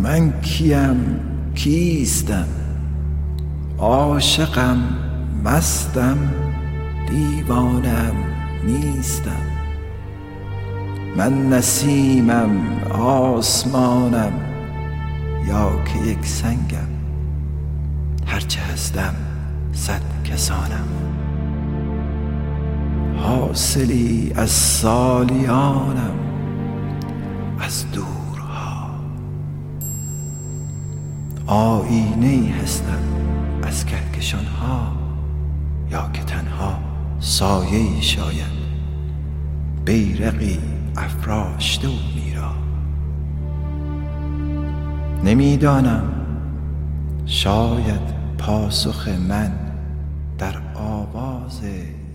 من کیم کیستم؟ عاشقم مستم دیوانم نیستم. من نسیمم آسمانم یا که یک سنگم، هرچه هستم 100 کسانم. حاصلی از سالیانم از دورها، آیینه‌ای هستم از کهکشان‌ها، یا که تنها سایه‌ای شاید بیرقی افراشته و میرا. نمیدانم، شاید پاسخ من در آواز